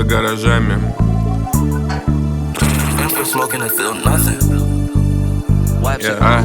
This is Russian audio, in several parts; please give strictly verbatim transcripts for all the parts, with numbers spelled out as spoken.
гаражами. Yeah. А?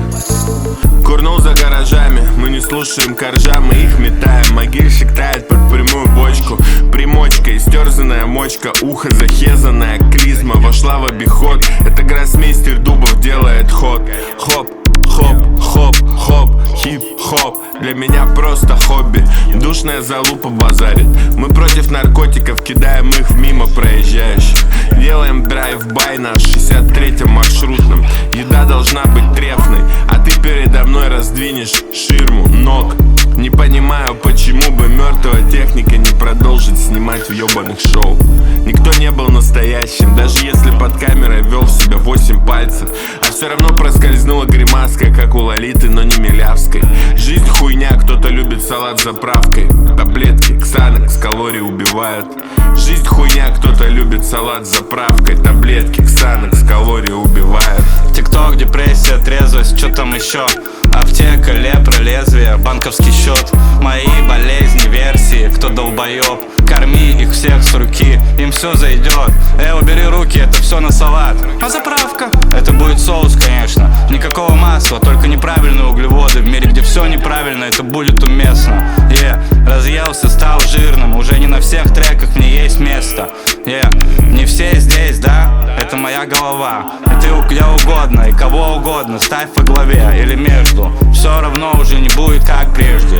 Курнул за гаражами, мы не слушаем коржа, мы их метаем. Могильщик тает под прямую бочку. Примочка, истерзанная мочка, ухо захезанная клизма вошла в обиход. Это гроссмейстер Дубов делает ход. Хоп, хоп, хоп, хоп, хип-хоп. Для меня просто хобби. Душная залупа базарит. Мы против наркотиков, кидаем их в мимо проезжающих. Делаем драйв-бай на шестьдесят третьем маршрутном. Еда должна быть трефной, а ты передо мной раздвинешь ширму ног. Не понимаю, почему бы мертвая техника не продолжить снимать в ебаных шоу. Никто не был настоящим, даже если под камерой вел в себя восемь пальцев. А все равно проскользнула гримаска, как у Лолиты, но не Милявской. Жизнь хуйня, кто-то любит салат с заправкой. Таблетки, ксанокс, калории убивают. Жизнь хуйня, кто-то любит салат с заправкой. Таблетки, ксанокс, калории убивают. ТикТок, депрессия, трезвость, что там еще? Аптека, лепра, лезвие, банковский счет. Мои болезни, версии, кто долбоеб. Корми их всех с руки, им все зайдет. Эй, убери руки, это все на салат. А заправка? Это будет соус, конечно. Никакого масла, только неправильные углеводы. В мире, где все неправильно, это будет уместно. Yeah. Разъелся, стал жирным, уже не на всех треках мне есть место. Yeah. Не все здесь, да? Это моя голова. И ты где угодно, и кого угодно ставь во главе или между. Все равно уже не будет как прежде.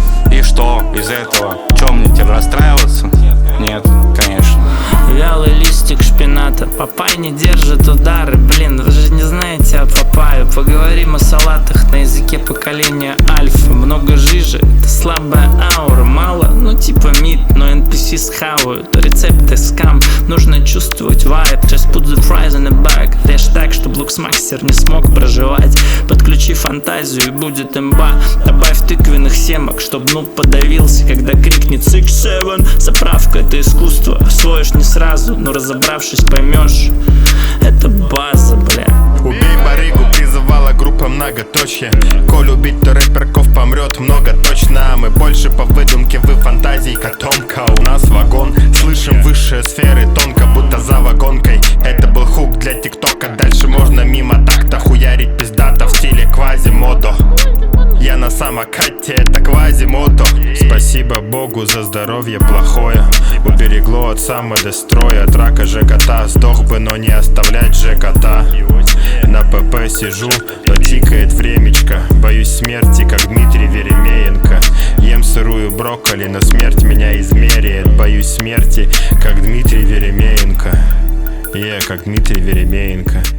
И что из этого? Чем мне теперь расстраиваться? Нет, конечно. Вялый листик шпината. Папай не держит удары. Блин, вы же не знаете о папайе. Поговорим о салатах на языке поколения альфа. Много жижи, это слабая аура. Мало, ну типа мид, но эн пи си схавают. Рецепты скам, нужно чувствовать вайб. Just put the fries in the bag. Режь так, чтобы луксмастер не смог проживать. Подключи фантазию и будет имба. Добавь тыквенных семок, чтобы ну подавился, когда крикнет сикс севен. Заправка — это искусство, освоишь не сразу, но разобравшись поймешь. Это база, бля. Убей барыгу, призывала группа многоточие. Коль убить, то рэперков помрет много точно. Мы больше по выдумке, вы фантазии котомка. У нас вагон, слышим высшие сферы тонко, будто за вагонкой. Это был хук для тиктока, дальше можно мимо такта хуярить пиздата в стиле квазимодо. Я на самокате, это квазимото. Спасибо Богу за здоровье плохое. Уберегло от самодестроя. От рака ЖКТ сдох бы, но не оставлять ЖКТ. На ПП сижу, но тикает времечко. Боюсь смерти, как Дмитрий Веремеенко. Ем сырую брокколи, но смерть меня измеряет. Боюсь смерти, как Дмитрий Веремеенко. Е, yeah, как Дмитрий Веремеенко.